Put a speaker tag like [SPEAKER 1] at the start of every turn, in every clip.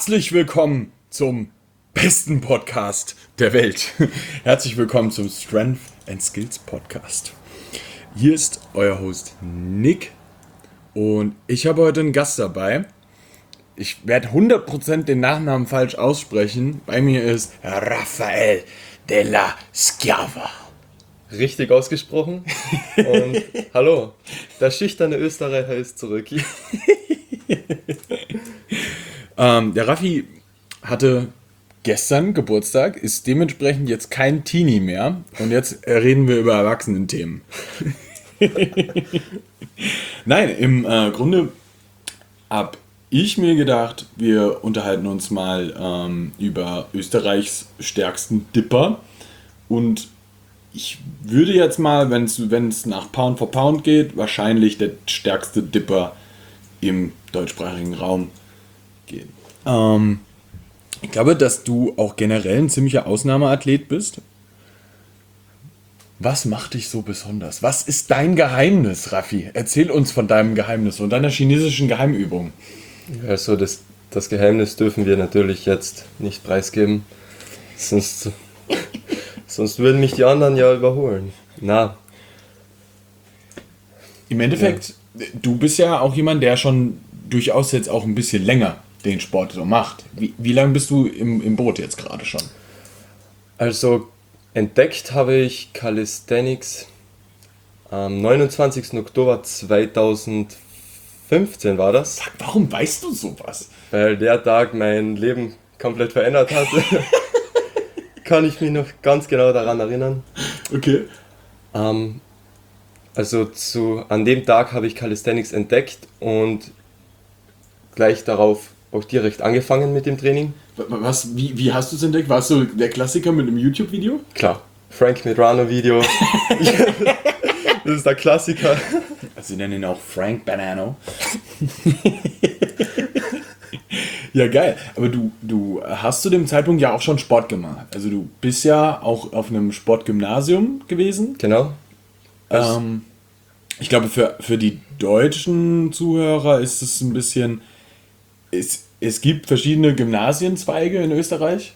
[SPEAKER 1] Herzlich willkommen zum besten Podcast der Welt. Herzlich willkommen zum Strength and Skills Podcast. Hier ist euer Host Nick und ich habe heute einen Gast dabei. Ich werde 100% den Nachnamen falsch aussprechen. Bei mir ist Rafael della Schiava.
[SPEAKER 2] Richtig ausgesprochen. Und hallo, der schüchterne Österreicher ist zurück.
[SPEAKER 1] Der Raffi hatte gestern Geburtstag, ist dementsprechend jetzt kein Teenie mehr. Und jetzt reden wir über Erwachsenenthemen. Nein, im Grunde habe ich mir gedacht, wir unterhalten uns mal über Österreichs stärksten Dipper. Und ich würde jetzt mal, wenn es nach Pound for Pound geht, wahrscheinlich der stärkste Dipper im deutschsprachigen Raum gehen. Ich glaube, dass du auch generell ein ziemlicher Ausnahmeathlet bist. Was macht dich so besonders? Was ist dein Geheimnis, Raffi? Erzähl uns von deinem Geheimnis und deiner chinesischen Geheimübung.
[SPEAKER 2] Also das Geheimnis dürfen wir natürlich jetzt nicht preisgeben, sonst würden mich die anderen ja überholen. Na.
[SPEAKER 1] Im Endeffekt, du bist ja auch jemand, der schon durchaus jetzt auch ein bisschen länger den Sport so macht. Wie lange bist du im Boot jetzt gerade schon?
[SPEAKER 2] Also entdeckt habe ich Calisthenics am 29. Oktober 2015 war das.
[SPEAKER 1] Sag, warum weißt du sowas?
[SPEAKER 2] Weil der Tag mein Leben komplett verändert hat. Kann ich mich noch ganz genau daran erinnern.
[SPEAKER 1] Okay.
[SPEAKER 2] An dem Tag habe ich Calisthenics entdeckt und gleich darauf auch direkt angefangen mit dem Training.
[SPEAKER 1] Wie hast du es entdeckt? Warst du der Klassiker mit einem YouTube-Video?
[SPEAKER 2] Klar, Frank Medrano-Video. Das ist der Klassiker.
[SPEAKER 1] Also sie nennen ihn auch Frank Banano. Ja, geil. Aber du hast zu dem Zeitpunkt ja auch schon Sport gemacht. Also du bist ja auch auf einem Sportgymnasium gewesen.
[SPEAKER 2] Genau.
[SPEAKER 1] Ich glaube, für die deutschen Zuhörer ist es ein bisschen... Es gibt verschiedene Gymnasienzweige in Österreich.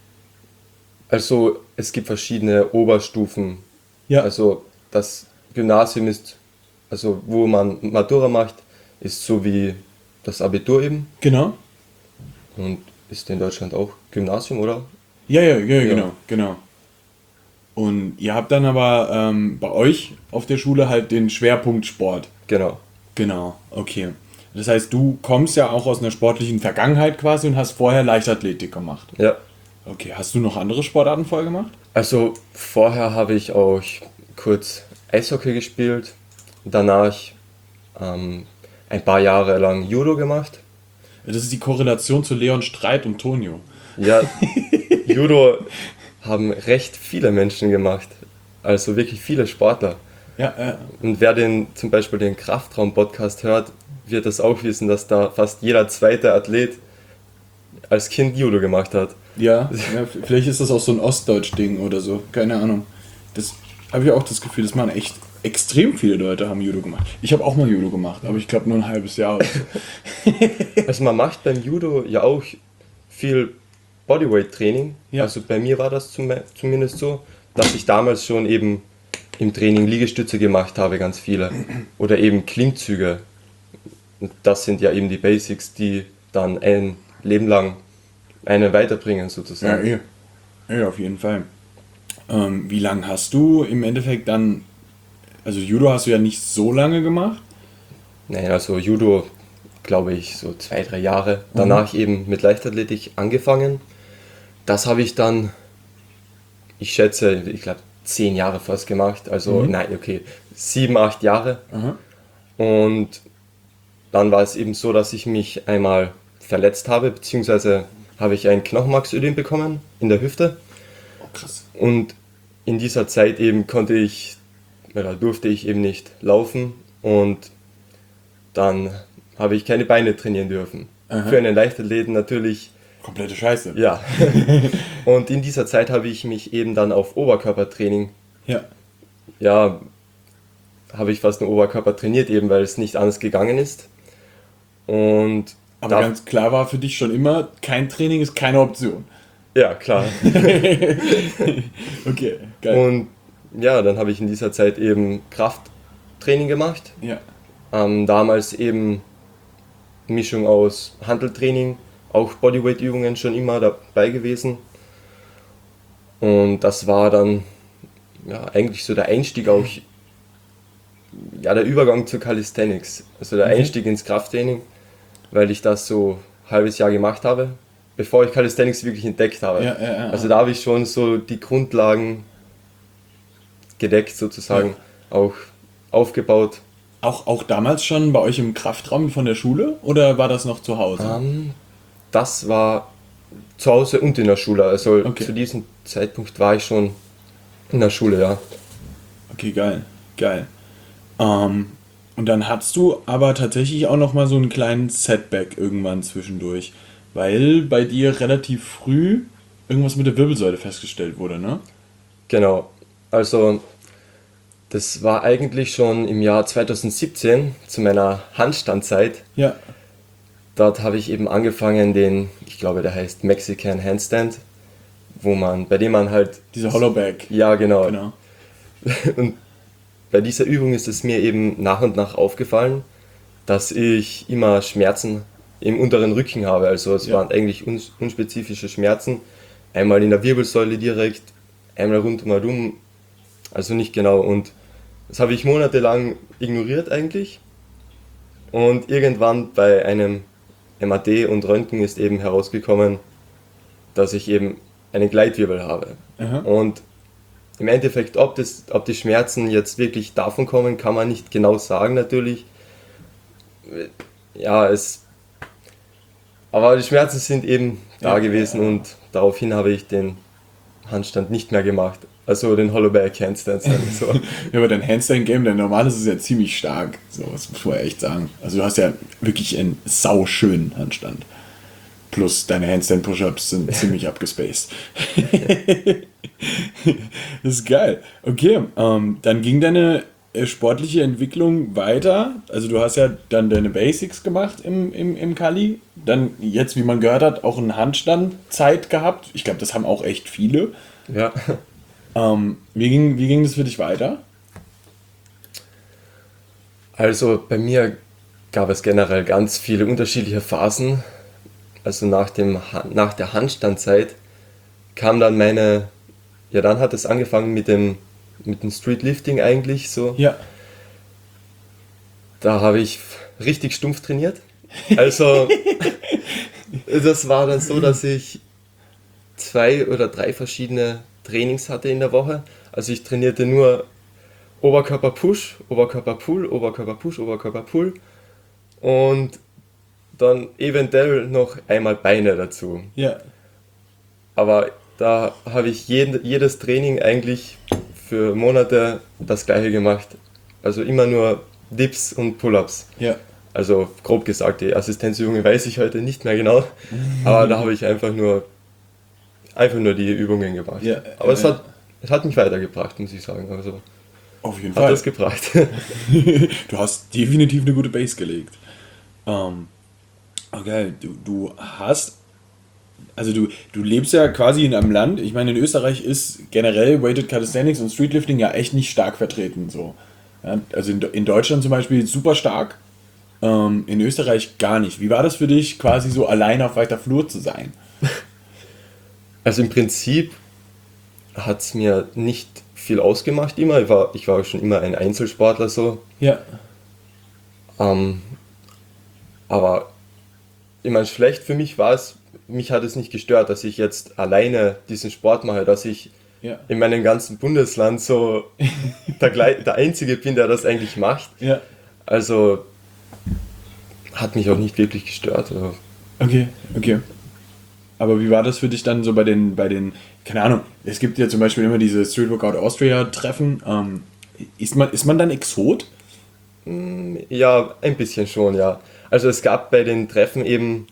[SPEAKER 2] Also es gibt verschiedene Oberstufen.
[SPEAKER 1] Ja.
[SPEAKER 2] Also das Gymnasium ist, also wo man Matura macht, ist so wie das Abitur eben.
[SPEAKER 1] Genau.
[SPEAKER 2] Und ist in Deutschland auch Gymnasium, oder?
[SPEAKER 1] Ja, genau. Und ihr habt dann aber bei euch auf der Schule halt den Schwerpunkt Sport.
[SPEAKER 2] Genau.
[SPEAKER 1] Genau, okay. Das heißt, du kommst ja auch aus einer sportlichen Vergangenheit quasi und hast vorher Leichtathletik gemacht.
[SPEAKER 2] Ja.
[SPEAKER 1] Okay, hast du noch andere Sportarten vorher gemacht?
[SPEAKER 2] Also vorher habe ich auch kurz Eishockey gespielt, danach ein paar Jahre lang Judo gemacht.
[SPEAKER 1] Das ist die Korrelation zu Leon Streit und Tonio.
[SPEAKER 2] Ja, Judo haben recht viele Menschen gemacht, also wirklich viele Sportler.
[SPEAKER 1] Ja,
[SPEAKER 2] Und wer zum Beispiel den Kraftraum-Podcast hört, wird das auch wissen, dass da fast jeder zweite Athlet als Kind Judo gemacht hat.
[SPEAKER 1] ja, vielleicht ist das auch so ein Ostdeutsch-Ding oder so, keine Ahnung. Das habe ich auch das Gefühl, das machen echt extrem viele Leute haben Judo gemacht. Ich habe auch mal Judo gemacht, aber ich glaube nur ein halbes Jahr oder so.
[SPEAKER 2] Also man macht beim Judo ja auch viel Bodyweight-Training.
[SPEAKER 1] Ja.
[SPEAKER 2] Also bei mir war das zumindest so, dass ich damals schon eben im Training Liegestütze gemacht habe, ganz viele. Oder eben Klimmzüge. Und das sind ja eben die Basics, die dann ein Leben lang einen weiterbringen sozusagen.
[SPEAKER 1] Ja, auf jeden Fall. Wie lange hast du im Endeffekt dann, also Judo hast du ja nicht so lange gemacht?
[SPEAKER 2] Naja, also Judo, glaube ich, so 2-3 Jahre. Danach eben mit Leichtathletik angefangen. Das habe ich dann, ich glaube 10 Jahre fast gemacht. Also nein, okay, 7-8 Jahre.
[SPEAKER 1] Aha.
[SPEAKER 2] Und dann war es eben so, dass ich mich einmal verletzt habe, beziehungsweise habe ich ein Knochenmarksödem bekommen in der Hüfte.
[SPEAKER 1] Oh, krass.
[SPEAKER 2] Und in dieser Zeit eben durfte ich eben nicht laufen und dann habe ich keine Beine trainieren dürfen.
[SPEAKER 1] Aha.
[SPEAKER 2] Für einen Leichtathleten natürlich.
[SPEAKER 1] Komplette Scheiße.
[SPEAKER 2] Ja. Und in dieser Zeit habe ich mich eben dann auf Oberkörpertraining, habe ich fast nur Oberkörper trainiert, eben weil es nicht anders gegangen ist. Und
[SPEAKER 1] Aber ganz klar war für dich schon immer, kein Training ist keine Option.
[SPEAKER 2] Ja, klar.
[SPEAKER 1] Okay, geil.
[SPEAKER 2] Und ja, dann habe ich in dieser Zeit eben Krafttraining gemacht.
[SPEAKER 1] Ja.
[SPEAKER 2] Damals eben Mischung aus Hanteltraining, auch Bodyweight-Übungen schon immer dabei gewesen. Und das war dann ja, eigentlich so der Einstieg auch, ja, der Übergang zu Calisthenics. Also der Einstieg ins Krafttraining, weil ich das so ein halbes Jahr gemacht habe, bevor ich Calisthenics wirklich entdeckt habe.
[SPEAKER 1] Ja.
[SPEAKER 2] Also da habe ich schon so die Grundlagen gedeckt sozusagen, auch aufgebaut.
[SPEAKER 1] Auch damals schon bei euch im Kraftraum von der Schule oder war das noch zu Hause?
[SPEAKER 2] Das war zu Hause und in der Schule. Also
[SPEAKER 1] Okay.
[SPEAKER 2] zu diesem Zeitpunkt war ich schon in der Schule, ja.
[SPEAKER 1] Okay, geil. Und dann hattest du aber tatsächlich auch noch mal so einen kleinen Setback irgendwann zwischendurch, weil bei dir relativ früh irgendwas mit der Wirbelsäule festgestellt wurde, ne?
[SPEAKER 2] Genau. Also das war eigentlich schon im Jahr 2017 zu meiner Handstandzeit.
[SPEAKER 1] Ja.
[SPEAKER 2] Dort habe ich eben angefangen ich glaube der heißt Mexican Handstand, bei dem man halt,
[SPEAKER 1] Diese Hollowback.
[SPEAKER 2] ja genau.
[SPEAKER 1] Genau.
[SPEAKER 2] Und bei dieser Übung ist es mir eben nach und nach aufgefallen, dass ich immer Schmerzen im unteren Rücken habe. Also es waren eigentlich unspezifische Schmerzen. Einmal in der Wirbelsäule direkt, einmal rundherum, also nicht genau. Und das habe ich monatelang ignoriert eigentlich. Und irgendwann bei einem MRT und Röntgen ist eben herausgekommen, dass ich eben einen Gleitwirbel habe.
[SPEAKER 1] Aha.
[SPEAKER 2] Und im Endeffekt, ob die Schmerzen jetzt wirklich davon kommen, kann man nicht genau sagen natürlich. Ja, aber die Schmerzen sind eben da gewesen und daraufhin habe ich den Handstand nicht mehr gemacht. Also den Hollowback Handstand. So.
[SPEAKER 1] Ja, aber dein Handstand-Game, dein normales ist ja ziemlich stark. So, das muss man echt sagen. Also du hast ja wirklich einen sauschönen Handstand. Plus deine Handstand-Push-Ups sind ziemlich abgespaced. Das ist geil. Okay, dann ging deine sportliche Entwicklung weiter. Also du hast ja dann deine Basics gemacht im Kali. Dann jetzt, wie man gehört hat, auch eine Handstandzeit gehabt. Ich glaube, das haben auch echt viele.
[SPEAKER 2] Ja.
[SPEAKER 1] Wie ging das für dich weiter?
[SPEAKER 2] Also bei mir gab es generell ganz viele unterschiedliche Phasen. Also nach der Handstandzeit kam dann dann hat es angefangen mit dem Streetlifting eigentlich so.
[SPEAKER 1] Ja.
[SPEAKER 2] Da habe ich richtig stumpf trainiert. Also das war dann so, dass ich 2 oder 3 verschiedene Trainings hatte in der Woche. Also ich trainierte nur Oberkörper-Push, Oberkörper-Pull, Oberkörper-Push, Oberkörper-Pull und dann eventuell noch einmal Beine dazu.
[SPEAKER 1] Ja.
[SPEAKER 2] Aber da habe ich jedes Training eigentlich für Monate das gleiche gemacht. Also immer nur Dips und Pull-ups.
[SPEAKER 1] Ja.
[SPEAKER 2] Also grob gesagt, die Assistenzübungen weiß ich heute nicht mehr genau, aber da habe ich einfach nur die Übungen gemacht.
[SPEAKER 1] Ja,
[SPEAKER 2] aber es hat mich weitergebracht, muss ich sagen. Also
[SPEAKER 1] Auf jeden
[SPEAKER 2] hat
[SPEAKER 1] Fall.
[SPEAKER 2] es gebracht.
[SPEAKER 1] Du hast definitiv eine gute Base gelegt. Okay, du hast, also du lebst ja quasi in einem Land, ich meine in Österreich ist generell Weighted Calisthenics und Streetlifting ja echt nicht stark vertreten. So. Ja, also in Deutschland zum Beispiel super stark, in Österreich gar nicht. Wie war das für dich, quasi so allein auf weiter Flur zu sein?
[SPEAKER 2] Also im Prinzip hat es mir nicht viel ausgemacht immer. Ich war schon immer ein Einzelsportler so.
[SPEAKER 1] Ja.
[SPEAKER 2] Aber ich meine, schlecht für mich war es, mich hat es nicht gestört, dass ich jetzt alleine diesen Sport mache, dass ich
[SPEAKER 1] Ja.
[SPEAKER 2] in meinem ganzen Bundesland so der Einzige bin, der das eigentlich macht.
[SPEAKER 1] Ja.
[SPEAKER 2] Also hat mich auch nicht wirklich gestört. Also,
[SPEAKER 1] Okay. Aber wie war das für dich dann so bei den, keine Ahnung, es gibt ja zum Beispiel immer diese Street Workout Austria Treffen. Ist man dann Exot?
[SPEAKER 2] ja, ein bisschen schon, ja. Also es gab bei den Treffen eben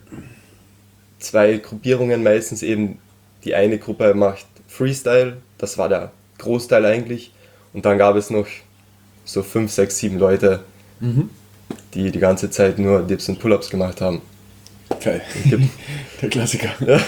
[SPEAKER 2] 2 Gruppierungen meistens eben. Die eine Gruppe macht Freestyle, das war der Großteil eigentlich. Und dann gab es noch so 5, 6, 7 Leute, die ganze Zeit nur Dips und Pull-Ups gemacht haben.
[SPEAKER 1] Geil. Der Klassiker.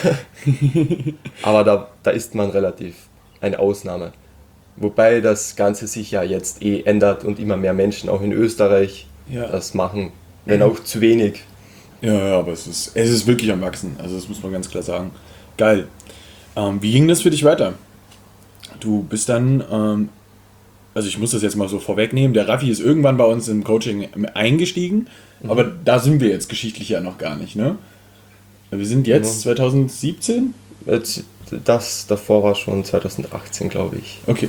[SPEAKER 2] Aber da ist man relativ eine Ausnahme. Wobei das Ganze sich ja jetzt ändert und immer mehr Menschen auch in Österreich das machen, wenn auch zu wenig.
[SPEAKER 1] Ja, aber es ist wirklich am Wachsen. Also das muss man ganz klar sagen. Geil. Wie ging das für dich weiter? Du bist dann, also ich muss das jetzt mal so vorwegnehmen, der Raffi ist irgendwann bei uns im Coaching eingestiegen, aber da sind wir jetzt geschichtlich ja noch gar nicht, ne? Wir sind jetzt 2017?
[SPEAKER 2] Das davor war schon 2018, glaube ich.
[SPEAKER 1] Okay.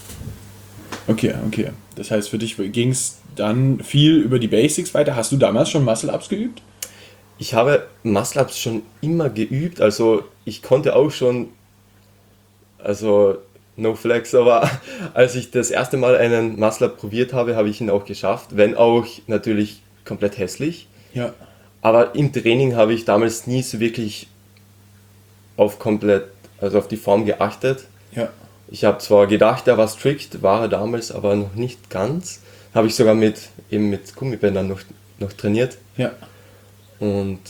[SPEAKER 1] Das heißt, für dich ging es dann viel über die Basics weiter. Hast du damals schon Muscle-Ups geübt?
[SPEAKER 2] Ich habe Muscle-Ups schon immer geübt, also ich konnte auch schon, also no flex, aber als ich das erste Mal einen Muscle-Up probiert habe, habe ich ihn auch geschafft, wenn auch natürlich komplett hässlich.
[SPEAKER 1] Ja.
[SPEAKER 2] Aber im Training habe ich damals nie so wirklich auf die Form geachtet.
[SPEAKER 1] Ja.
[SPEAKER 2] Ich habe zwar gedacht, er war strict, war er damals, aber noch nicht ganz. Habe ich sogar mit Gummibändern noch trainiert.
[SPEAKER 1] Ja.
[SPEAKER 2] Und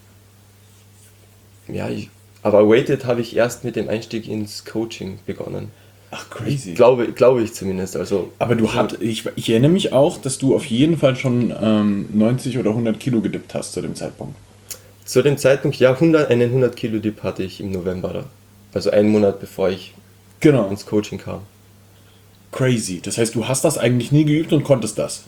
[SPEAKER 2] ja, aber Weighted habe ich erst mit dem Einstieg ins Coaching begonnen.
[SPEAKER 1] Ach, crazy.
[SPEAKER 2] Glaube ich zumindest. Also,
[SPEAKER 1] Aber ich erinnere mich auch, dass du auf jeden Fall schon 90 oder 100 Kilo gedippt hast zu dem Zeitpunkt.
[SPEAKER 2] Zu dem Zeitpunkt, ja, einen 100 Kilo Dip hatte ich im November da. Also einen Monat bevor ich ins Coaching kam.
[SPEAKER 1] Crazy. Das heißt, du hast das eigentlich nie geübt und konntest das.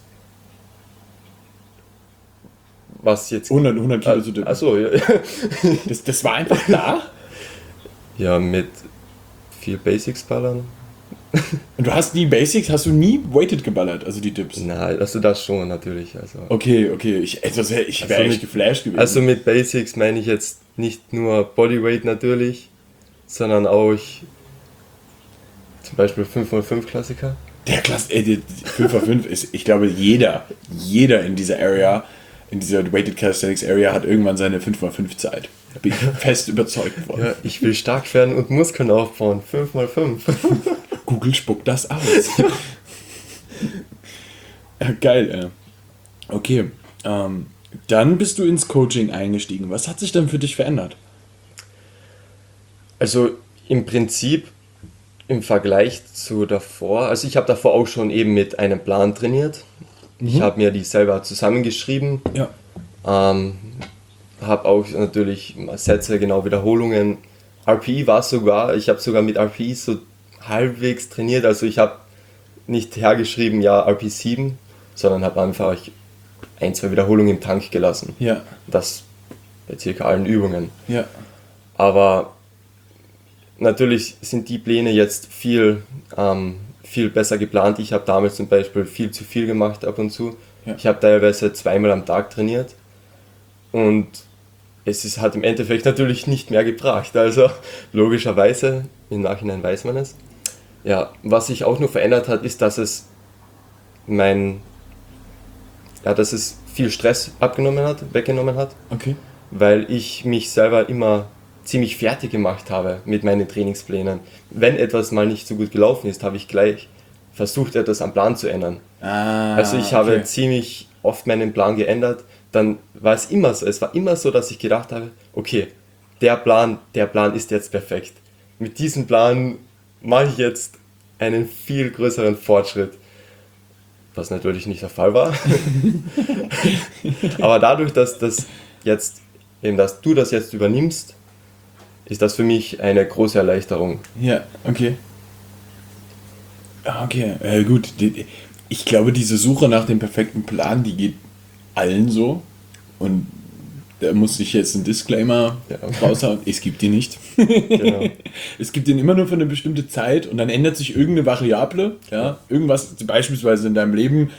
[SPEAKER 2] Was jetzt?
[SPEAKER 1] 100 Kilo zu dippen.
[SPEAKER 2] Achso, ja.
[SPEAKER 1] Das war einfach da?
[SPEAKER 2] Ja, mit viel Basics ballern.
[SPEAKER 1] Und du hast hast du nie weighted geballert, also die Dips?
[SPEAKER 2] Nein, also das schon natürlich. Also.
[SPEAKER 1] Okay, ich wäre echt geflasht gewesen.
[SPEAKER 2] Also mit Basics meine ich jetzt nicht nur Bodyweight natürlich, sondern auch zum Beispiel 5x5 Klassiker.
[SPEAKER 1] Der 5x5 ist, ich glaube, jeder in dieser Area, in dieser Weighted Calisthenics Area hat irgendwann seine 5x5 Zeit. Da bin ich fest überzeugt von.
[SPEAKER 2] Ja, ich will stark werden und Muskeln aufbauen. 5x5.
[SPEAKER 1] Google spuckt das aus. Ja, geil, Okay, dann bist du ins Coaching eingestiegen. Was hat sich dann für dich verändert?
[SPEAKER 2] Also im Prinzip im Vergleich zu davor, also ich habe davor auch schon eben mit einem Plan trainiert. Ich habe mir die selber zusammengeschrieben.
[SPEAKER 1] Ja.
[SPEAKER 2] Habe auch natürlich Sätze, genau Wiederholungen. RPE war sogar, ich habe sogar mit RPE so halbwegs trainiert. Also ich habe nicht hergeschrieben, ja, RP 7, sondern habe einfach 1-2 Wiederholungen im Tank gelassen.
[SPEAKER 1] Ja.
[SPEAKER 2] Das bei circa allen Übungen.
[SPEAKER 1] Ja.
[SPEAKER 2] Aber natürlich sind die Pläne jetzt viel besser geplant. Ich habe damals zum Beispiel viel zu viel gemacht ab und zu.
[SPEAKER 1] Ja.
[SPEAKER 2] Ich habe teilweise 2-mal am Tag trainiert und hat im Endeffekt natürlich nicht mehr gebracht. Also logischerweise, im Nachhinein weiß man es. Ja, was sich auch noch verändert hat, ist, dass es viel Stress weggenommen hat.
[SPEAKER 1] Okay.
[SPEAKER 2] Weil ich mich selber immer ziemlich fertig gemacht habe mit meinen Trainingsplänen. Wenn etwas mal nicht so gut gelaufen ist, habe ich gleich versucht, etwas am Plan zu ändern. Also ich habe ziemlich oft meinen Plan geändert. Dann war es immer so, dass ich gedacht habe, okay, der Plan ist jetzt perfekt. Mit diesem Plan mache ich jetzt einen viel größeren Fortschritt. Was natürlich nicht der Fall war. Aber dadurch, dass du das jetzt übernimmst, ist das für mich eine große Erleichterung.
[SPEAKER 1] Ja, okay. Okay, gut. Ich glaube, diese Suche nach dem perfekten Plan, die geht allen so. Und da muss ich jetzt einen Disclaimer raushauen. Es gibt den nicht.
[SPEAKER 2] Genau.
[SPEAKER 1] Es gibt den immer nur für eine bestimmte Zeit und dann ändert sich irgendeine Variable. Ja? Irgendwas, beispielsweise in deinem Leben,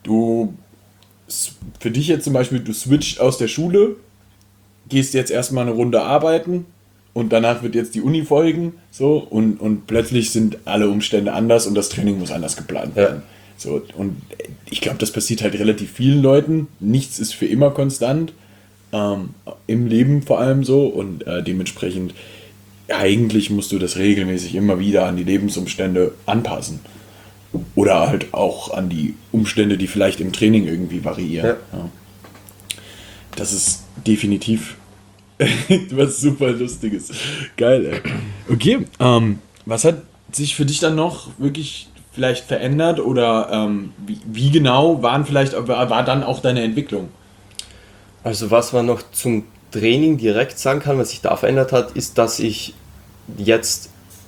[SPEAKER 1] für dich jetzt zum Beispiel, du switcht aus der Schule, gehst jetzt erstmal eine Runde arbeiten und danach wird jetzt die Uni folgen, so, und plötzlich sind alle Umstände anders und das Training muss anders geplant werden.
[SPEAKER 2] Ja.
[SPEAKER 1] So, und ich glaube, das passiert halt relativ vielen Leuten. Nichts ist für immer konstant, im Leben vor allem so, und dementsprechend eigentlich musst du das regelmäßig immer wieder an die Lebensumstände anpassen. Oder halt auch an die Umstände, die vielleicht im Training irgendwie variieren.
[SPEAKER 2] Ja.
[SPEAKER 1] Ja. Das ist definitiv Was super Lustiges. Geil, ey. Okay, was hat sich für dich dann noch wirklich vielleicht verändert oder wie genau war dann auch deine Entwicklung?
[SPEAKER 2] Also was man noch zum Training direkt sagen kann, was sich da verändert hat, ist, dass ich jetzt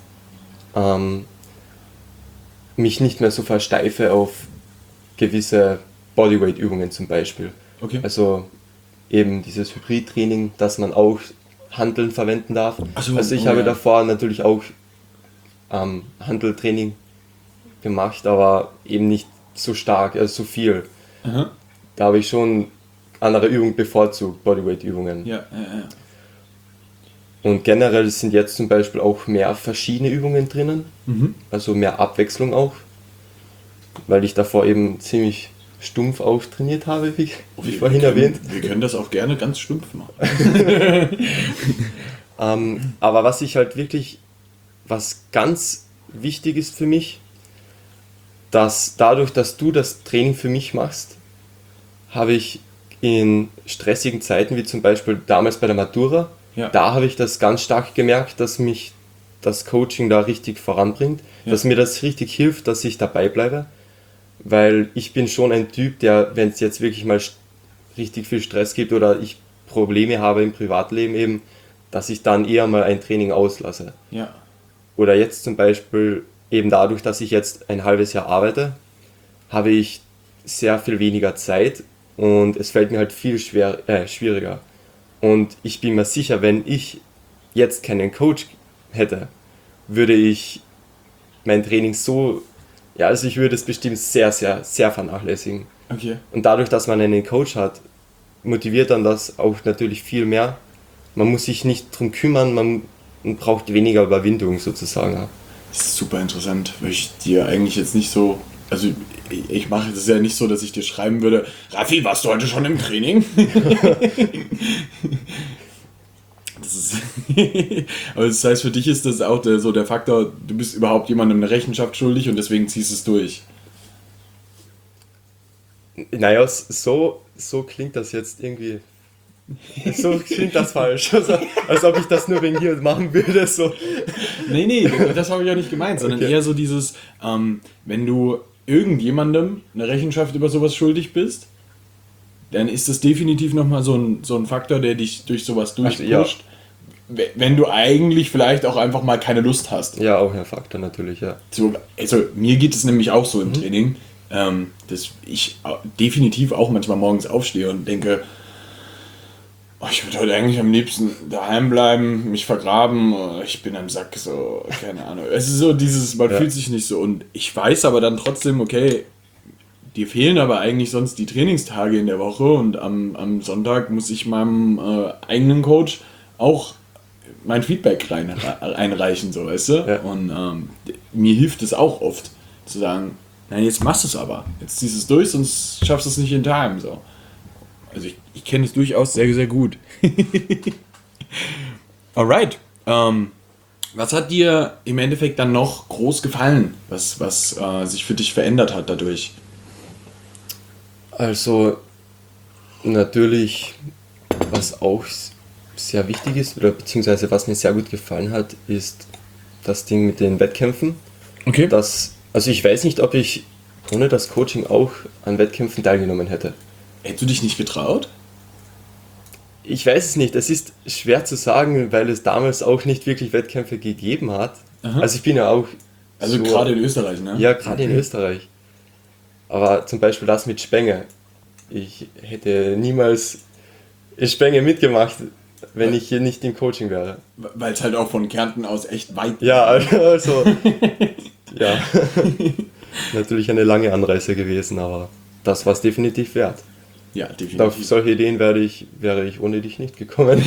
[SPEAKER 2] mich nicht mehr so versteife auf gewisse Bodyweight-Übungen zum Beispiel.
[SPEAKER 1] Okay.
[SPEAKER 2] Also eben dieses Hybrid-Training, dass man auch Hanteln verwenden darf.
[SPEAKER 1] So,
[SPEAKER 2] Also ich habe davor natürlich auch Hanteltraining gemacht, aber eben nicht so stark, also so viel.
[SPEAKER 1] Aha.
[SPEAKER 2] Da habe ich schon andere Übungen bevorzugt, Bodyweight-Übungen.
[SPEAKER 1] Ja.
[SPEAKER 2] Und generell sind jetzt zum Beispiel auch mehr verschiedene Übungen drinnen, also mehr Abwechslung auch, weil ich davor eben ziemlich stumpf auch trainiert habe, wie vorhin erwähnt.
[SPEAKER 1] Wir können das auch gerne ganz stumpf machen.
[SPEAKER 2] Aber was ich halt wirklich, was ganz wichtig ist für mich, dass dadurch, dass du das Training für mich machst, habe ich in stressigen Zeiten, wie zum Beispiel damals bei der Matura,
[SPEAKER 1] Ja.
[SPEAKER 2] da habe ich das ganz stark gemerkt, dass mich das Coaching da richtig voranbringt, dass mir das richtig hilft, dass ich dabei bleibe, weil ich bin schon ein Typ, der, wenn es jetzt wirklich mal richtig viel Stress gibt oder ich Probleme habe im Privatleben eben, dass ich dann eher mal ein Training auslasse.
[SPEAKER 1] Ja.
[SPEAKER 2] Oder jetzt zum Beispiel eben dadurch, dass ich jetzt ein halbes Jahr arbeite, habe ich sehr viel weniger Zeit und es fällt mir halt viel schwieriger. Und ich bin mir sicher, wenn ich jetzt keinen Coach hätte, würde ich mein Training also ich würde es bestimmt sehr, sehr, sehr vernachlässigen.
[SPEAKER 1] Okay.
[SPEAKER 2] Und dadurch, dass man einen Coach hat, motiviert dann das auch natürlich viel mehr. Man muss sich nicht drum kümmern, man braucht weniger Überwindung sozusagen.
[SPEAKER 1] Das ist super interessant, weil ich dir eigentlich jetzt nicht so. Also, ich mache es ja nicht so, dass ich dir schreiben würde: Raffi, warst du heute schon im Training? Das ist aber das heißt, für dich ist das auch der Faktor, du bist überhaupt jemandem eine Rechenschaft schuldig und deswegen ziehst du es durch.
[SPEAKER 2] Naja, so klingt das jetzt irgendwie. So klingt das falsch. Also, als ob ich das nur wegen dir machen würde. So.
[SPEAKER 1] Nee, das habe ich ja nicht gemeint, sondern
[SPEAKER 2] Okay.
[SPEAKER 1] eher so dieses, wenn du irgendjemandem eine Rechenschaft über sowas schuldig bist, dann ist das definitiv nochmal so ein Faktor, der dich durch sowas durchpusht.
[SPEAKER 2] ja.
[SPEAKER 1] Wenn du eigentlich vielleicht auch einfach mal keine Lust hast.
[SPEAKER 2] Ja, auch ein Faktor natürlich, ja.
[SPEAKER 1] So, also mir geht es nämlich auch so im Training, dass ich definitiv auch manchmal morgens aufstehe und denke, oh, ich würde heute eigentlich am liebsten daheim bleiben, mich vergraben, ich bin am Sack, so, keine Ahnung. Es ist so dieses, man fühlt sich nicht so, und ich weiß aber dann trotzdem, okay, dir fehlen aber eigentlich sonst die Trainingstage in der Woche, und am Sonntag muss ich meinem eigenen Coach auch mein Feedback einreichen, so, weißt du?
[SPEAKER 2] Ja.
[SPEAKER 1] Und mir hilft es auch oft, zu sagen, nein, jetzt machst du es aber. Jetzt ziehst du es durch, sonst schaffst du es nicht in Time. So. Also ich kenne es durchaus sehr, sehr gut. Alright. Was hat dir im Endeffekt dann noch groß gefallen, was sich für dich verändert hat dadurch?
[SPEAKER 2] Also natürlich, was auch sehr wichtig ist, oder beziehungsweise was mir sehr gut gefallen hat, ist das Ding mit den Wettkämpfen.
[SPEAKER 1] Okay.
[SPEAKER 2] Also ich weiß nicht, ob ich ohne das Coaching auch an Wettkämpfen teilgenommen hätte.
[SPEAKER 1] Hättest du dich nicht getraut?
[SPEAKER 2] Ich weiß es nicht, es ist schwer zu sagen, weil es damals auch nicht wirklich Wettkämpfe gegeben hat.
[SPEAKER 1] Aha.
[SPEAKER 2] Also ich bin ja auch...
[SPEAKER 1] Also gerade in Österreich, ne?
[SPEAKER 2] Ja, gerade in Österreich. Aber zum Beispiel das mit Spenge. Ich hätte niemals in Spenge mitgemacht, wenn ich hier nicht im Coaching wäre.
[SPEAKER 1] Weil es halt auch von Kärnten aus echt weit
[SPEAKER 2] Ja, also ja, natürlich eine lange Anreise gewesen, aber das war es definitiv wert.
[SPEAKER 1] Ja,
[SPEAKER 2] Auf
[SPEAKER 1] definitiv.
[SPEAKER 2] solche Ideen wäre ich ohne dich nicht gekommen.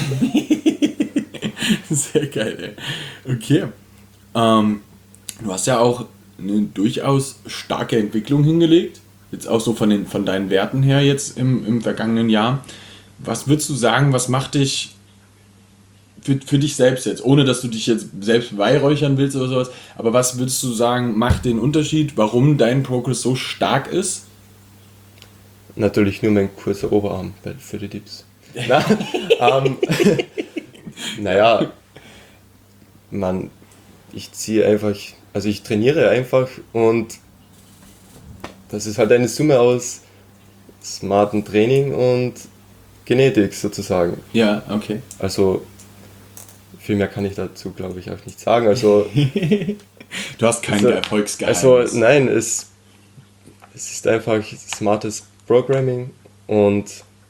[SPEAKER 1] Sehr geil, ey. Okay. Du hast ja auch eine durchaus starke Entwicklung hingelegt. Jetzt auch so von deinen Werten her jetzt im vergangenen Jahr. Was würdest du sagen, was macht dich für dich selbst jetzt, ohne dass du dich jetzt selbst beweihräuchern willst oder sowas, aber was würdest du sagen, macht den Unterschied, warum dein Progress so stark ist?
[SPEAKER 2] Natürlich nur mein kurzer Oberarm für die Dips. Na, Naja, ich ziehe einfach, also ich trainiere einfach und das ist halt eine Summe aus smartem Training und Genetik sozusagen.
[SPEAKER 1] Ja, okay.
[SPEAKER 2] Also viel mehr kann ich dazu, glaube ich, auch nicht sagen. Also,
[SPEAKER 1] Du hast kein Erfolgsgeheimnis.
[SPEAKER 2] also nein, es ist einfach smartes Programming und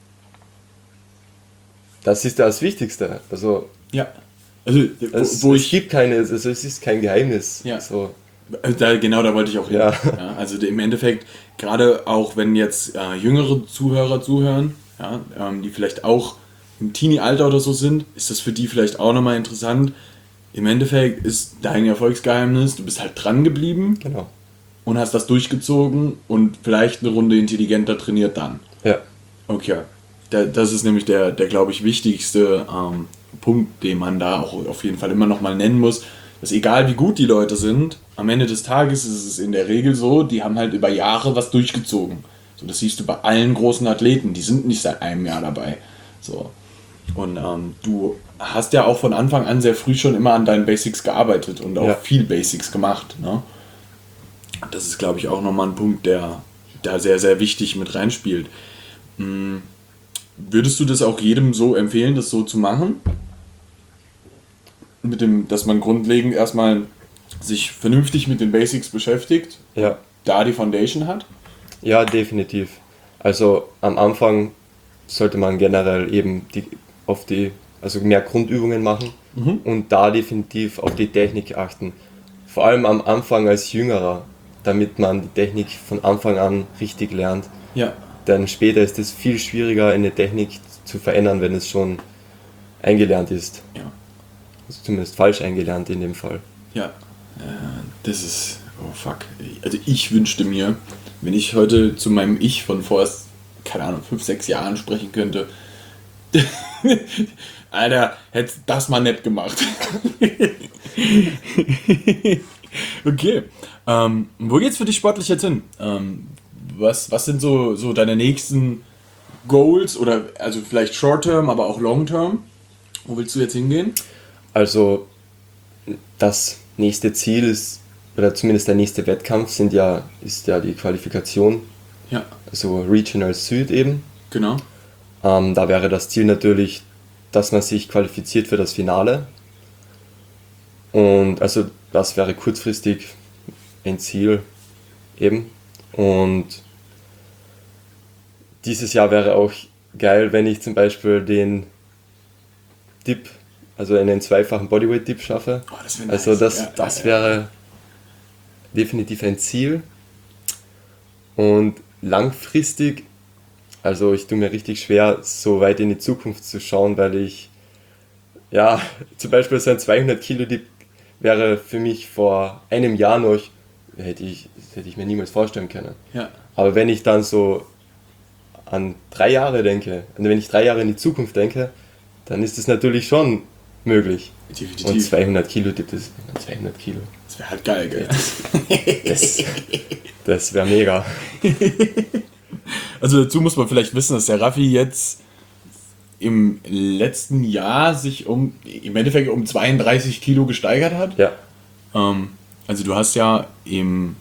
[SPEAKER 2] das ist das Wichtigste. Also,
[SPEAKER 1] ja. Also,
[SPEAKER 2] es gibt keine, also es ist kein Geheimnis.
[SPEAKER 1] Ja.
[SPEAKER 2] So.
[SPEAKER 1] Genau, da wollte ich auch hin.
[SPEAKER 2] Ja.
[SPEAKER 1] Ja, also im Endeffekt, gerade auch wenn jetzt jüngere Zuhörer zuhören, ja, die vielleicht auch im Teenie-Alter oder so sind, ist das für die vielleicht auch nochmal interessant. Im Endeffekt ist dein Erfolgsgeheimnis, du bist halt dran geblieben
[SPEAKER 2] Genau.
[SPEAKER 1] und hast das durchgezogen und vielleicht eine Runde intelligenter trainiert dann.
[SPEAKER 2] Ja.
[SPEAKER 1] Okay. Das ist nämlich der glaube ich, wichtigste Punkt, den man da auch auf jeden Fall immer nochmal nennen muss. Dass egal wie gut die Leute sind, am Ende des Tages ist es in der Regel so, die haben halt über Jahre was durchgezogen. So, das siehst du bei allen großen Athleten, die sind nicht seit einem Jahr dabei. So. Und du hast ja auch von Anfang an sehr früh schon immer an deinen Basics gearbeitet und auch viel Basics gemacht. Ne? Das ist, glaube ich, auch nochmal ein Punkt, der da sehr, sehr wichtig mit reinspielt. Würdest du das auch jedem so empfehlen, das so zu machen? Dass man grundlegend erstmal sich vernünftig mit den Basics beschäftigt,
[SPEAKER 2] Ja.
[SPEAKER 1] da die Foundation hat?
[SPEAKER 2] Ja, definitiv. Also am Anfang sollte man generell eben also mehr Grundübungen machen und da definitiv auf die Technik achten. Vor allem am Anfang als Jüngerer, damit man die Technik von Anfang an richtig lernt.
[SPEAKER 1] Ja.
[SPEAKER 2] Denn später ist es viel schwieriger, eine Technik zu verändern, wenn es schon eingelernt ist.
[SPEAKER 1] Ja.
[SPEAKER 2] Also zumindest falsch eingelernt in dem Fall.
[SPEAKER 1] Ja. Das ist... Oh fuck. Also ich wünschte mir, wenn ich heute zu meinem Ich von vor, keine Ahnung, 5, 6 Jahren sprechen könnte, Alter, hättest das mal nett gemacht. Okay. Wo geht's für dich sportlich jetzt hin? Was sind so deine nächsten Goals oder also vielleicht Short-Term, aber auch Long-Term? Wo willst du jetzt hingehen?
[SPEAKER 2] Also das nächste Ziel ist, oder zumindest der nächste Wettkampf ist ja die Qualifikation,
[SPEAKER 1] Ja,
[SPEAKER 2] also Regional Süd eben.
[SPEAKER 1] genau.
[SPEAKER 2] Da wäre das Ziel natürlich, dass man sich qualifiziert für das Finale. Und also das wäre kurzfristig ein Ziel eben. Und dieses Jahr wäre auch geil, wenn ich zum Beispiel den Dip, also einen zweifachen Bodyweight-Dip schaffe.
[SPEAKER 1] Oh, das wäre
[SPEAKER 2] Also
[SPEAKER 1] nice.
[SPEAKER 2] das wäre definitiv ein Ziel. Und langfristig, also ich tue mir richtig schwer, so weit in die Zukunft zu schauen, weil ich, ja, zum Beispiel so ein 200 Kilo Dip wäre für mich vor einem Jahr noch, hätte ich mir niemals vorstellen können.
[SPEAKER 1] Ja.
[SPEAKER 2] Aber wenn ich dann so an 3 Jahre denke, also wenn ich 3 Jahre in die Zukunft denke, dann ist es natürlich schon möglich.
[SPEAKER 1] Definitiv.
[SPEAKER 2] Und 200 Kilo Dip, das 200 Kilo.
[SPEAKER 1] Das wäre halt geil, gell?
[SPEAKER 2] Das wäre mega.
[SPEAKER 1] Also dazu muss man vielleicht wissen, dass der Raffi jetzt im letzten Jahr sich im Endeffekt um 32 Kilo gesteigert hat.
[SPEAKER 2] Ja,
[SPEAKER 1] Also du hast ja im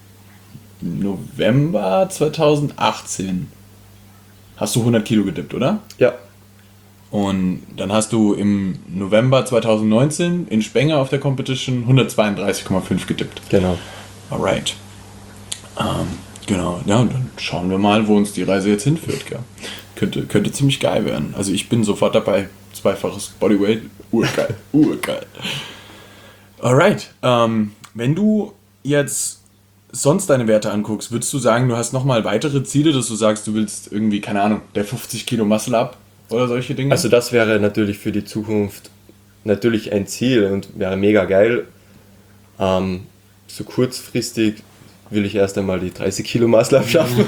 [SPEAKER 1] November 2018 hast du 100 Kilo gedippt, oder?
[SPEAKER 2] ja,
[SPEAKER 1] Und dann hast du im November 2019 in Spenger auf der Competition 132,5 gedippt.
[SPEAKER 2] genau.
[SPEAKER 1] Alright. Genau, ja, und dann schauen wir mal, wo uns die Reise jetzt hinführt. Gell? Könnte ziemlich geil werden. Also ich bin sofort dabei. Zweifaches Bodyweight, urgeil, urgeil. Alright, wenn du jetzt sonst deine Werte anguckst, würdest du sagen, du hast nochmal weitere Ziele, dass du sagst, du willst irgendwie, keine Ahnung, der 50 Kilo Muscle Up oder solche Dinge?
[SPEAKER 2] Also das wäre natürlich für die Zukunft natürlich ein Ziel und wäre mega geil. So kurzfristig will ich erst einmal die 30 Kilo Muscle Up schaffen.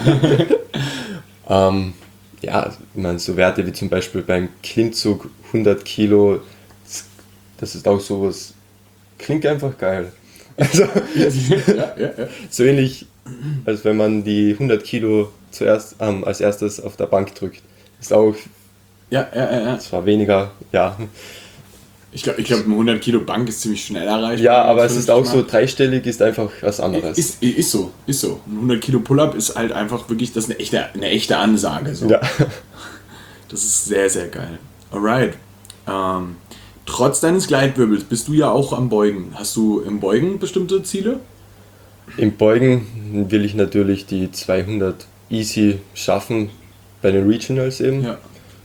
[SPEAKER 2] Ja, ich meine, so Werte wie zum Beispiel beim Klimmzug 100 Kilo, das ist auch sowas, klingt einfach geil. Also,
[SPEAKER 1] ja.
[SPEAKER 2] so ähnlich, als wenn man die 100 Kilo zuerst als erstes auf der Bank drückt. Ist auch
[SPEAKER 1] Ja.
[SPEAKER 2] zwar weniger, ja,
[SPEAKER 1] glaub, eine 100 Kilo Bank ist ziemlich schnell erreicht.
[SPEAKER 2] Ja, aber es ist auch so, dreistellig ist einfach was anderes.
[SPEAKER 1] Ist so. Ein 100 Kilo Pull-Up ist halt einfach wirklich, das ist eine echte Ansage. So.
[SPEAKER 2] Ja.
[SPEAKER 1] Das ist sehr, sehr geil. Alright. Trotz deines Gleitwirbels bist du ja auch am Beugen. Hast du im Beugen bestimmte Ziele?
[SPEAKER 2] Im Beugen will ich natürlich die 200 easy schaffen bei den Regionals eben.
[SPEAKER 1] Ja.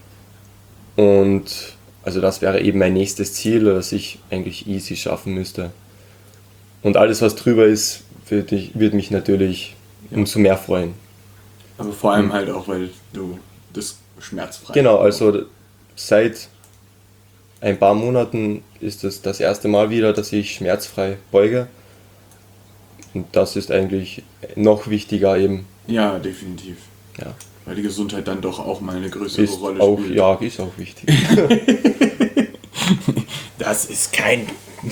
[SPEAKER 2] Und also das wäre eben mein nächstes Ziel, das ich eigentlich easy schaffen müsste. Und alles, was drüber ist, würde mich natürlich umso mehr freuen.
[SPEAKER 1] Aber vor allem halt auch, weil du das schmerzfrei...
[SPEAKER 2] Genau, also seit ein paar Monaten ist es das erste Mal wieder, dass ich schmerzfrei beuge. Und das ist eigentlich noch wichtiger eben.
[SPEAKER 1] Ja, definitiv.
[SPEAKER 2] Ja.
[SPEAKER 1] Weil die Gesundheit dann doch auch mal eine größere
[SPEAKER 2] Ist
[SPEAKER 1] Rolle
[SPEAKER 2] auch,
[SPEAKER 1] spielt.
[SPEAKER 2] ja, ist auch wichtig.
[SPEAKER 1] Das ist kein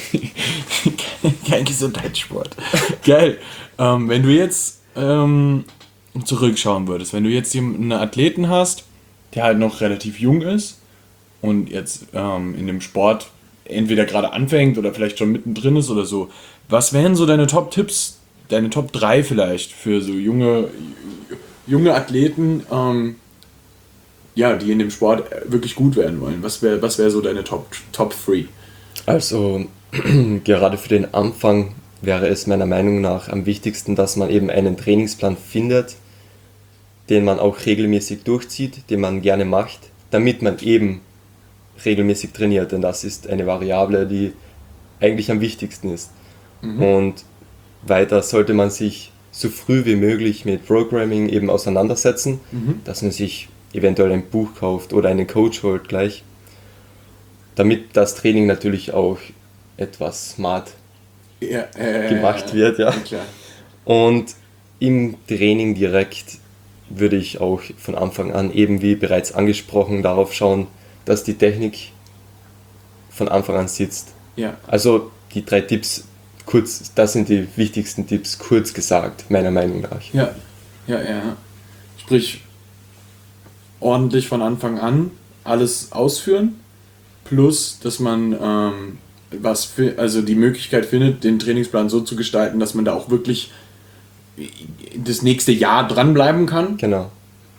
[SPEAKER 1] Gesundheitssport. Geil. Wenn du jetzt zurückschauen würdest, wenn du jetzt einen Athleten hast, der halt noch relativ jung ist und jetzt in dem Sport entweder gerade anfängt oder vielleicht schon mittendrin ist oder so, was wären so deine Top-Tipps, deine Top 3 vielleicht für so junge Athleten, die in dem Sport wirklich gut werden wollen? Was wär so deine Top 3?
[SPEAKER 2] Also gerade für den Anfang wäre es meiner Meinung nach am wichtigsten, dass man eben einen Trainingsplan findet, den man auch regelmäßig durchzieht, den man gerne macht, damit man eben regelmäßig trainiert, denn das ist eine Variable, die eigentlich am wichtigsten ist. Und weiter sollte man sich so früh wie möglich mit Programming eben auseinandersetzen, dass man sich eventuell ein Buch kauft oder einen Coach holt gleich, damit das Training natürlich auch etwas smart gemacht wird. Ja.
[SPEAKER 1] Klar.
[SPEAKER 2] Und im Training direkt würde ich auch von Anfang an, eben wie bereits angesprochen, darauf schauen, dass die Technik von Anfang an sitzt.
[SPEAKER 1] Ja.
[SPEAKER 2] Also die 3 Tipps, kurz, das sind die wichtigsten Tipps, kurz gesagt, meiner Meinung nach.
[SPEAKER 1] Ja. Sprich, ordentlich von Anfang an alles ausführen, plus, dass man die Möglichkeit findet, den Trainingsplan so zu gestalten, dass man da auch wirklich das nächste Jahr dranbleiben kann.
[SPEAKER 2] Genau.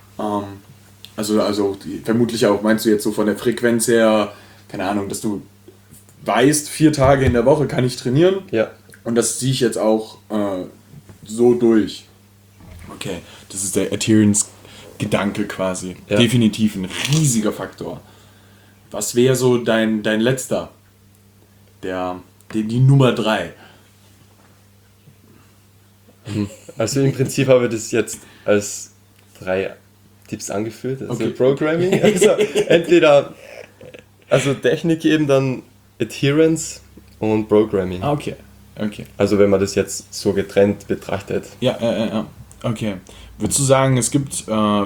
[SPEAKER 1] Also vermutlich auch, meinst du jetzt so von der Frequenz her, keine Ahnung, dass du weißt, 4 Tage in der Woche kann ich trainieren.
[SPEAKER 2] Ja.
[SPEAKER 1] Und das ziehe ich jetzt auch so durch. Okay, das ist der Adherence-Gedanke quasi.
[SPEAKER 2] Ja.
[SPEAKER 1] Definitiv ein riesiger Faktor. Was wäre so dein letzter? Die Nummer 3.
[SPEAKER 2] Also im Prinzip habe ich das jetzt als 3 Tipps angeführt. Also
[SPEAKER 1] Okay.
[SPEAKER 2] Programming, also entweder Technik eben, dann Adherence und Programming.
[SPEAKER 1] Okay.
[SPEAKER 2] Also wenn man das jetzt so getrennt betrachtet.
[SPEAKER 1] Ja. Okay. Würdest du sagen, es gibt ja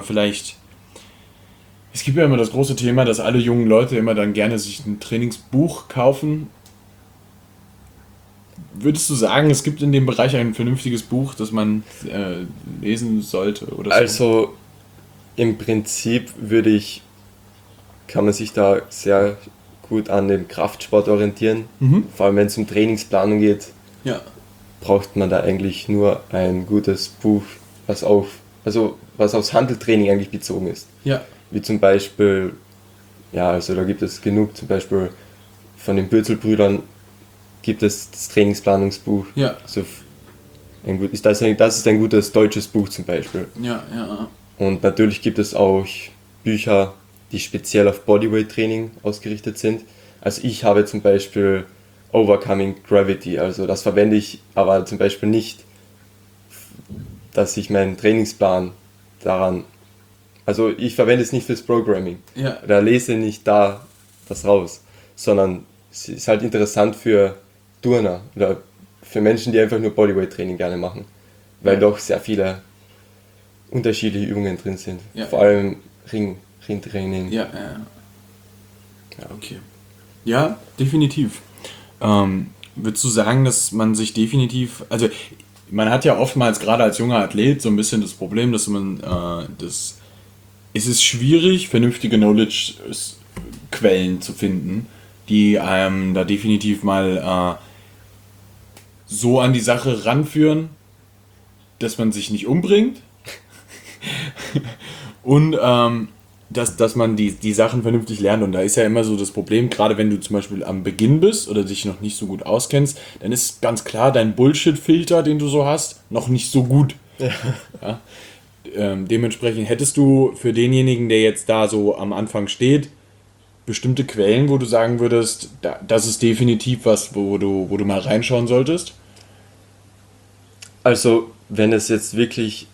[SPEAKER 1] immer das große Thema, dass alle jungen Leute immer dann gerne sich ein Trainingsbuch kaufen. Würdest du sagen, es gibt in dem Bereich ein vernünftiges Buch, das man lesen sollte? Oder so?
[SPEAKER 2] Also im Prinzip kann man sich da sehr gut an dem Kraftsport orientieren. Vor allem wenn es um Trainingsplanung geht,
[SPEAKER 1] Ja.
[SPEAKER 2] braucht man da eigentlich nur ein gutes Buch, was aufs Hanteltraining eigentlich bezogen ist.
[SPEAKER 1] Ja.
[SPEAKER 2] Wie zum Beispiel, da gibt es genug, zum Beispiel von den Bürzelbrüdern gibt es das Trainingsplanungsbuch.
[SPEAKER 1] Ja.
[SPEAKER 2] Also das ist ein gutes deutsches Buch zum Beispiel.
[SPEAKER 1] Ja.
[SPEAKER 2] Und natürlich gibt es auch Bücher, die speziell auf Bodyweight-Training ausgerichtet sind. Also ich habe zum Beispiel Overcoming Gravity, also das verwende ich aber zum Beispiel nicht, dass ich meinen Trainingsplan ich verwende es nicht fürs Programming.
[SPEAKER 1] Ja.
[SPEAKER 2] Da lese nicht da das raus, sondern es ist halt interessant für Turner oder für Menschen, die einfach nur Bodyweight-Training gerne machen, weil doch sehr viele unterschiedliche Übungen drin sind.
[SPEAKER 1] Ja.
[SPEAKER 2] Vor allem Ringtraining.
[SPEAKER 1] Ja. Okay. Ja, definitiv. Würdest du sagen, dass man sich definitiv, also man hat ja oftmals gerade als junger Athlet so ein bisschen das Problem, dass es ist schwierig, vernünftige Knowledge-Quellen zu finden, die einem da definitiv mal so an die Sache ranführen, dass man sich nicht umbringt und dass man die Sachen vernünftig lernt. Und da ist ja immer so das Problem, gerade wenn du zum Beispiel am Beginn bist oder dich noch nicht so gut auskennst, dann ist ganz klar dein Bullshit-Filter, den du so hast, noch nicht so gut. Ja? Dementsprechend hättest du für denjenigen, der jetzt da so am Anfang steht, bestimmte Quellen, wo du sagen würdest, das ist definitiv was, wo du mal reinschauen solltest?
[SPEAKER 2] Also, wenn es jetzt wirklich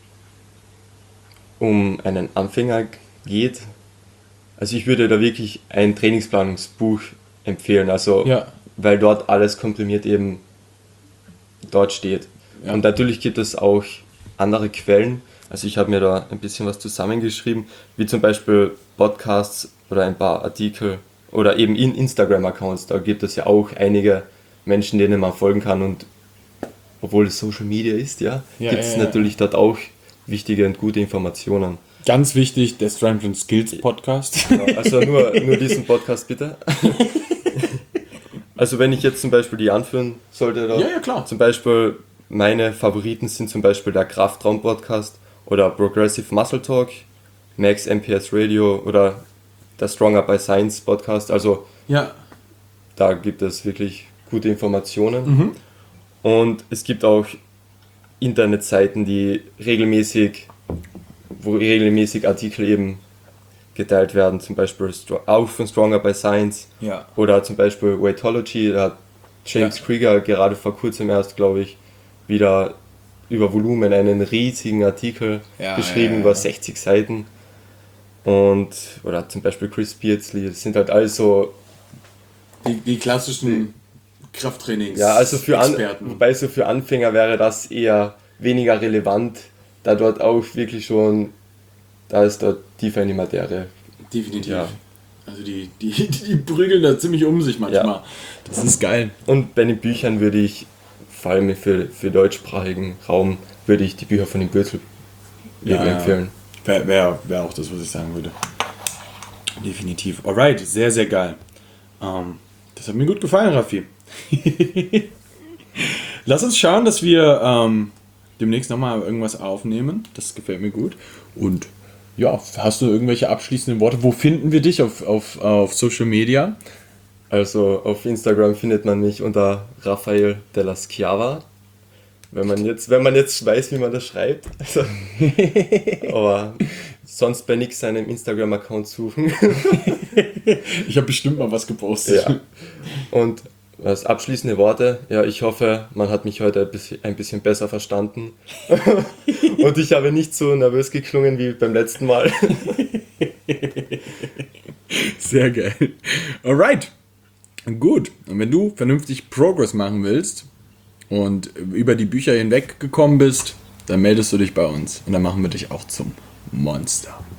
[SPEAKER 2] um einen Anfänger geht, also ich würde da wirklich ein Trainingsplanungsbuch empfehlen, also
[SPEAKER 1] Ja.
[SPEAKER 2] weil dort alles komprimiert eben dort steht.
[SPEAKER 1] Ja.
[SPEAKER 2] Und natürlich gibt es auch andere Quellen, also ich habe mir da ein bisschen was zusammengeschrieben, wie zum Beispiel Podcasts oder ein paar Artikel oder eben in Instagram-Accounts, da gibt es ja auch einige Menschen, denen man folgen kann und obwohl es Social Media ist,
[SPEAKER 1] Ja,
[SPEAKER 2] gibt es
[SPEAKER 1] ja.
[SPEAKER 2] natürlich dort auch wichtige und gute Informationen.
[SPEAKER 1] Ganz wichtig, der Strength and Skills Podcast.
[SPEAKER 2] Ja, also nur diesen Podcast bitte. Also wenn ich jetzt zum Beispiel die anführen sollte, da
[SPEAKER 1] Ja, klar.
[SPEAKER 2] zum Beispiel meine Favoriten sind zum Beispiel der Kraftraum-Podcast oder Progressive Muscle Talk, Max MPS Radio oder der Stronger by Science Podcast. Also
[SPEAKER 1] Ja.
[SPEAKER 2] da gibt es wirklich gute Informationen. Und es gibt auch Internetseiten, wo regelmäßig Artikel eben geteilt werden, zum Beispiel auch von Stronger by Science
[SPEAKER 1] Ja.
[SPEAKER 2] oder zum Beispiel Weightology, da hat James Krieger gerade vor kurzem erst, glaube ich, wieder über Volumen einen riesigen Artikel geschrieben, über 60 Seiten. Oder zum Beispiel Chris Beardsley, das sind halt also
[SPEAKER 1] Die klassischen Krafttrainings.
[SPEAKER 2] ja, also
[SPEAKER 1] Experten.
[SPEAKER 2] wobei so für Anfänger wäre das eher weniger relevant, da dort auch wirklich schon, da ist dort tiefer in die Materie.
[SPEAKER 1] Definitiv.
[SPEAKER 2] Ja.
[SPEAKER 1] Also die prügeln da ziemlich um sich manchmal.
[SPEAKER 2] Ja.
[SPEAKER 1] Das ist geil.
[SPEAKER 2] Und bei den Büchern würde ich, vor allem für deutschsprachigen Raum, würde ich die Bücher von den Bürzel eben empfehlen.
[SPEAKER 1] Wäre auch das, was ich sagen würde. Definitiv. Alright, sehr, sehr geil. Das hat mir gut gefallen, Raffi. Lass uns schauen, dass wir demnächst nochmal irgendwas aufnehmen. Das gefällt mir gut. Und ja, hast du irgendwelche abschließenden Worte? Wo finden wir dich auf Social Media?
[SPEAKER 2] Also auf Instagram findet man mich unter Rafael della Schiava. Wenn man jetzt weiß, wie man das schreibt. Also, aber sonst bei nix seinem Instagram-Account suchen.
[SPEAKER 1] Ich habe bestimmt mal was gepostet.
[SPEAKER 2] Ja. Und als abschließende Worte, ja, ich hoffe, man hat mich heute ein bisschen besser verstanden. Und ich habe nicht so nervös geklungen wie beim letzten Mal.
[SPEAKER 1] Sehr geil. Alright. Gut. Und wenn du vernünftig Progress machen willst und über die Bücher hinweg gekommen bist, dann meldest du dich bei uns und dann machen wir dich auch zum Monster.